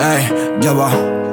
Giaba,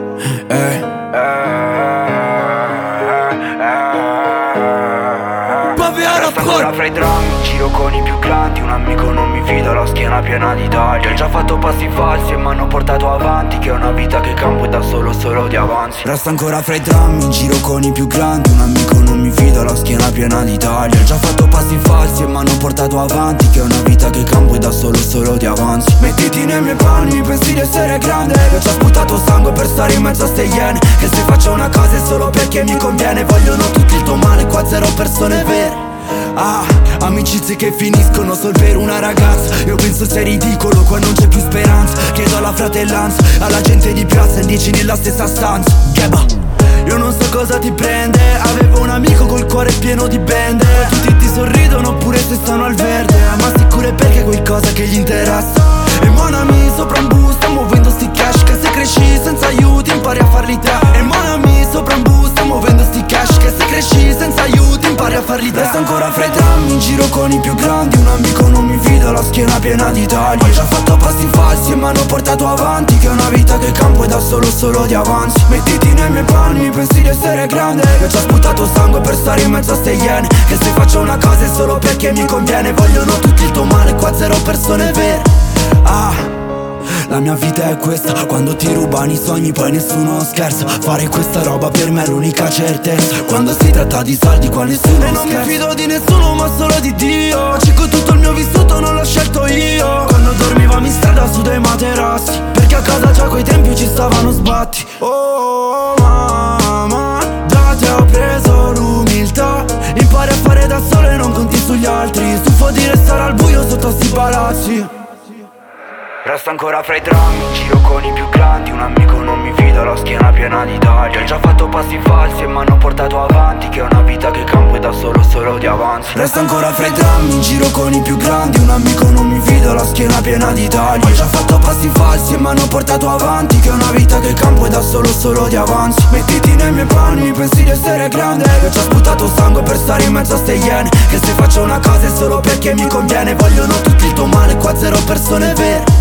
Resta ancora fra i drammi, in giro con i più grandi. Un amico non mi fido, la schiena piena di tagli. Ho già fatto passi falsi e mi hanno portato avanti, che è una vita che campo e da solo di avanzi. Resta ancora fra i drammi, in giro con i più grandi. Un amico non mi fido, la schiena piena di tagli. Ho già fatto passi falsi e mi hanno portato avanti, che è una vita che campo e da solo di avanzi. Mettiti nei miei panni, pensi di essere grande. Io ci ho sputato sangue per stare in mezzo a ste iene, che se faccio una cosa è solo perché mi conviene. Vogliono tutto il tuo male, qua zero persone vere. Amicizie che finiscono sol per una ragazza. Io penso sei ridicolo, qua non c'è più speranza. Chiedo alla fratellanza, alla gente di piazza, indici nella stessa stanza. Geba, io non so cosa ti prende. Avevo un amico col cuore pieno di bende. Tutti ti sorridono pure se stanno al verde, ma sicuro è perché è qualcosa che gli interessa. E mon ami sopra un bus, sto muovendo sti cash, che se cresci senza aiuti impari a farli te. E mon ami sopra un bus, sto muovendo sti cash, che se cresci senza aiuti impari a farli te. Resta ancora fra i drammi, in giro con i più grandi. Un amico non mi fido, la schiena piena di tagli. Ho già fatto passi falsi e mi hanno portato avanti, che è una vita che campo e da solo di avanzi. Mettiti nei miei panni, pensi di essere grande. Io ci ho sputato sangue per stare in mezzo a ste iene, che se faccio una cosa è solo perché mi conviene. Vogliono tutto il tuo male, qua zero persone vere. La mia vita è questa, quando ti rubano i sogni poi nessuno scherza. Fare questa roba per me è l'unica certezza. Quando si tratta di soldi qua nessuno scherza. E non mi fido di nessuno ma solo di Dio. Cico tutto il mio vissuto non l'ho scelto io. Quando dormivamo in strada su dei materassi, perché a casa già coi tempi ci stavano sbatti. Oh mamma, da te ho preso l'umiltà. Impari a fare da solo e non conti sugli altri. Stufo di restare al buio sotto sti palazzi. Resta ancora fra i drammi, in giro con i più grandi. Un amico non mi fido, la schiena piena di tagli. Ho già fatto passi falsi e mi hanno portato avanti, che è una vita che campo e da solo di avanzi. Resta ancora fra i drammi, in giro con i più grandi. Un amico non mi fido, la schiena piena di tagli. Ho già fatto passi falsi e mi hanno portato avanti, che è una vita che campo e da solo di avanzi. Mettiti nei miei panni, pensi di essere grande. Io ci ho sputato sangue per stare in mezzo a ste iene, che se faccio una cosa è solo perché mi conviene. Vogliono tutto il tuo male, qua zero persone vere.